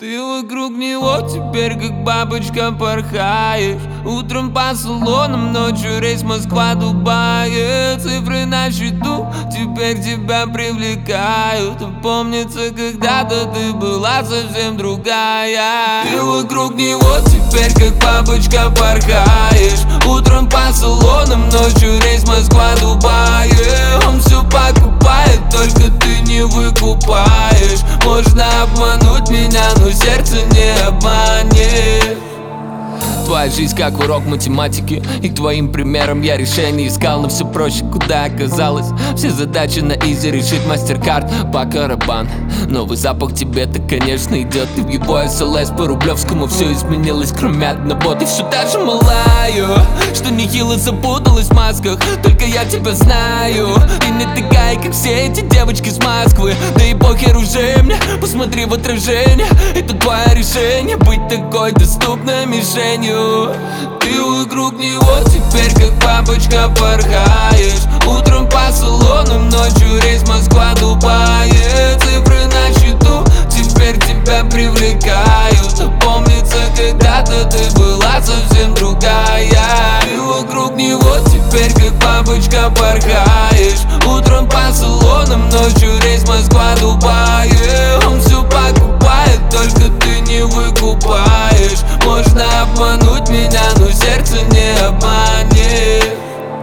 Ты вокруг него теперь как бабочка порхаешь. Утром по салонам, ночью рейс Москва-Дубай. Цифры на счету теперь тебя привлекают. Помнится, когда-то ты была совсем другая. Ты вокруг него теперь как бабочка порхаешь. Утром по салонам, ночью рейс Москва-Дубай. Он все покупает, только ты не выкупаешь. Можно обмануть меня, но сердце не обманет. Твоя жизнь как урок математики, и к твоим примерам я решение искал. Но все проще, куда оказалось. Все задачи на изи решить, мастер-карт по карабан. Новый запах тебе-то, конечно, идет. И в его СЛС по Рублевскому все изменилось, кроме одного. Ты все та же малая, что нехило запуталась в масках. Только я тебя знаю. Ты не такая, как все эти девочки с Москвы. Да и похер уже мне, посмотри в отражение. Это твое решение, быть такой доступной мишенью. Ты вокруг него теперь как бабочка порхаешь. Утром по салонам, ночью рейс Москва-Дубай. Цифры на счету теперь тебя привлекают. Помнится, когда-то ты была совсем другая. Ты вокруг него теперь как бабочка порхаешь. Утром по салонам, ночью рейс Москва-Дубай. Он все покупает, только ты не выкупаешь. Можно обмануть меня, но сердце не обманет.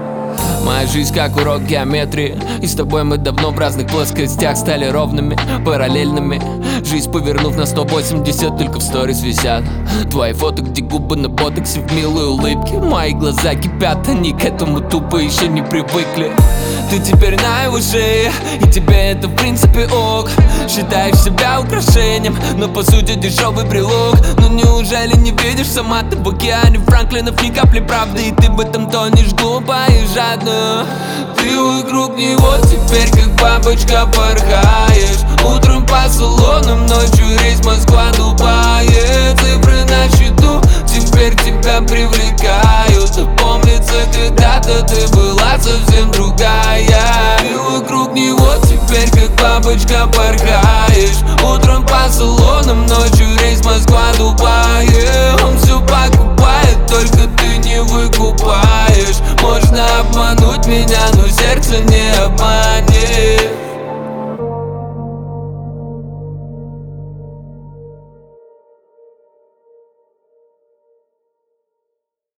Моя жизнь как урок геометрии, и с тобой мы давно в разных плоскостях стали ровными, параллельными. Жизнь повернув на 180, только в сторис висят твои фото, где губы на ботоксе в милой улыбке. Мои глаза кипят, они к этому тупо еще не привыкли. Ты теперь на его шее, и тебе это в принципе ок. Считаешь себя украшением, но по сути дешевый брелок. Но неужели не видишь, сама ты в океане Франклинов ни капли правды, и ты в этом тонешь глупо и жадно. Ты вокруг него теперь как бабочка порхаешь. Утром по салонам, ночью рейс Москва-Дубай. Цифры на счету теперь тебя привлекают. Помнится, когда-то ты была совсем другая. Ты вокруг него теперь как бабочка порхаешь. Утром по салонам, ночью рейс Москва-Дубай. Он все покупает, только ты не выкупаешь. Можно обмануть меня, но сердце не обманет.